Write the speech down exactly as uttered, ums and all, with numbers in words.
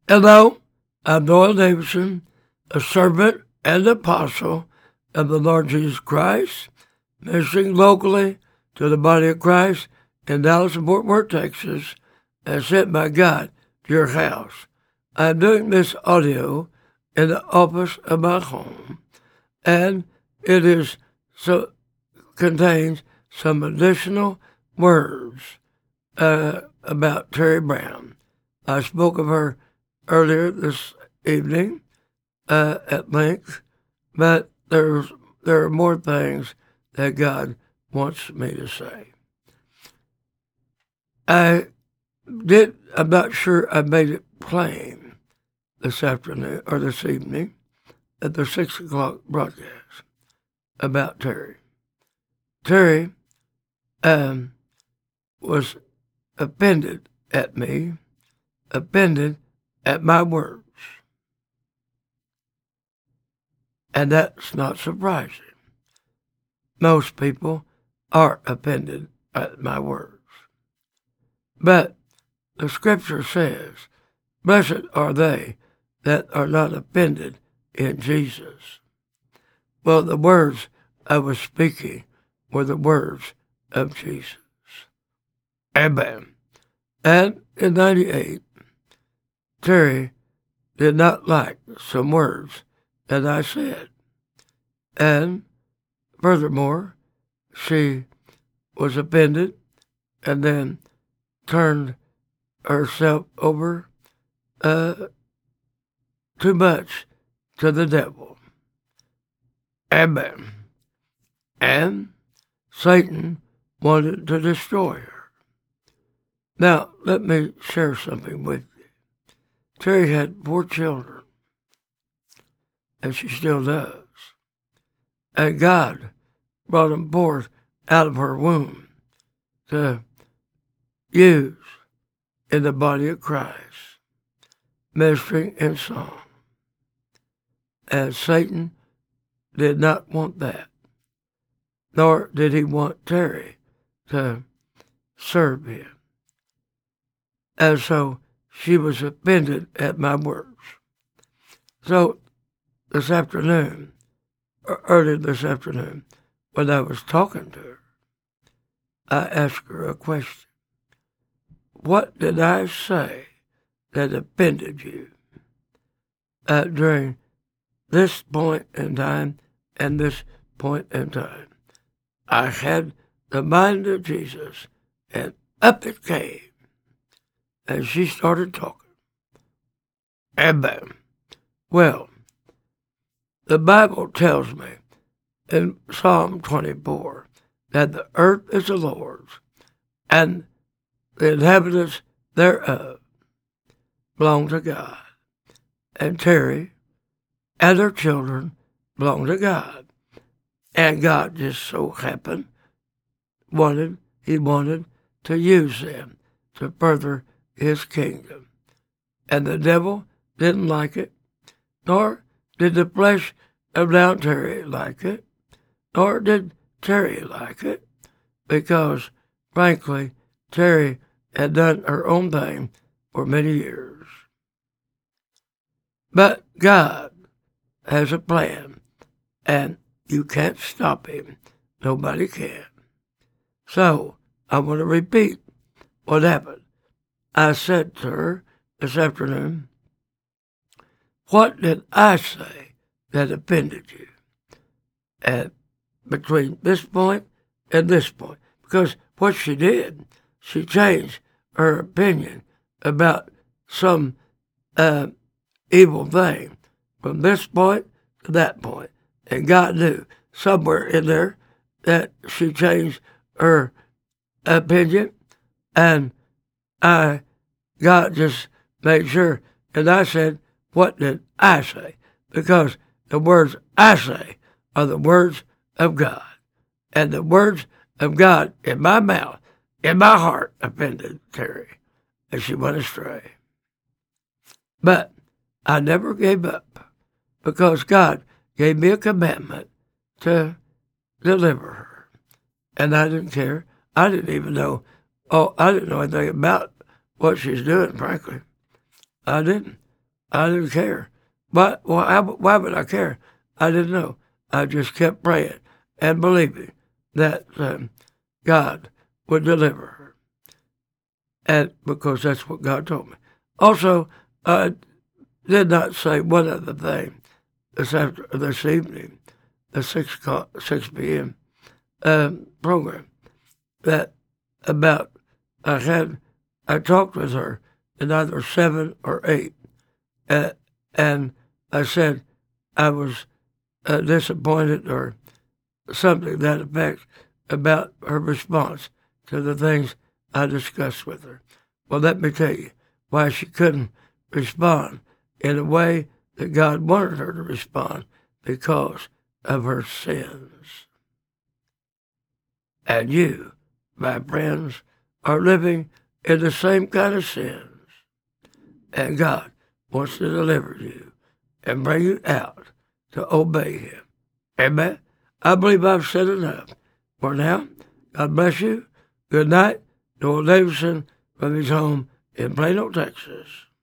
Hello, I'm Doyle Davidson, a servant and apostle of the Lord Jesus Christ, ministering locally to the body of Christ in Dallas and Fort Worth, Texas, and sent by God to your house. I'm doing this audio in the office of my home, and it is so contains some additional words uh, about Terry Brown. I spoke of her earlier this evening uh, at length, but there's there are more things that God wants me to say. I did. I'm not sure I made it plain this afternoon or this evening at the six o'clock broadcast about Terry. Terry um, was offended at me, offended at my words. And that's not surprising. Most people are offended at my words. But the scripture says, blessed are they that are not offended in Jesus. Well, the words I was speaking were the words of Jesus. Amen. And in ninety-eight, Terry did not like some words that I said. And furthermore, she was offended and then turned herself over uh, too much to the devil. Amen. And Satan wanted to destroy her. Now, let me share something with you. Terry had four children, and she still does. And God brought them forth out of her womb to use in the body of Christ, ministering in song. And Satan did not want that, nor did he want Terry to serve him. And so she was offended at my words. So this afternoon, or earlier this afternoon, when I was talking to her, I asked her a question. What did I say that offended you uh, during this point in time and this point in time? I had the mind of Jesus, and up it came. And she started talking. And then, well, the Bible tells me in Psalm twenty-four that the earth is the Lord's and the inhabitants thereof belong to God. And Terry and her children belong to God. And God just so happened wanted, he wanted to use them to further his kingdom. And the devil didn't like it, nor did the flesh of now Terry like it, nor did Terry like it, because, frankly, Terry had done her own thing for many years. But God has a plan, and you can't stop him. Nobody can. So, I want to repeat what happened. I said to her this afternoon, what did I say that offended you? And between this point and this point, because what she did, she changed her opinion about some uh, evil thing from this point to that point. And God knew somewhere in there that she changed her opinion, and I, God just made sure, and I said, what did I say? Because the words I say are the words of God. And the words of God in my mouth, in my heart, offended Terry, and she went astray. But I never gave up, because God gave me a commandment to deliver her. And I didn't care. I didn't even know, oh, I didn't know anything about what she's doing, frankly. I didn't. I didn't care. But well, I, why would I care? I didn't know. I just kept praying and believing that um, God would deliver her. And because that's what God told me. Also, I did not say one other thing this after this evening, the six six p.m. Um, program that about I had I talked with her at either seven or eight, uh, and I said I was uh, disappointed or something to that effect about her response to the things I discussed with her. Well, let me tell you why she couldn't respond in a way that God wanted her to respond, because of her sins. And you, my friends, are living in the same kind of sins. And God wants to deliver you and bring you out to obey Him. Amen? I believe I've said enough for now. God bless you. Good night. Noel Davidson from his home in Plano, Texas.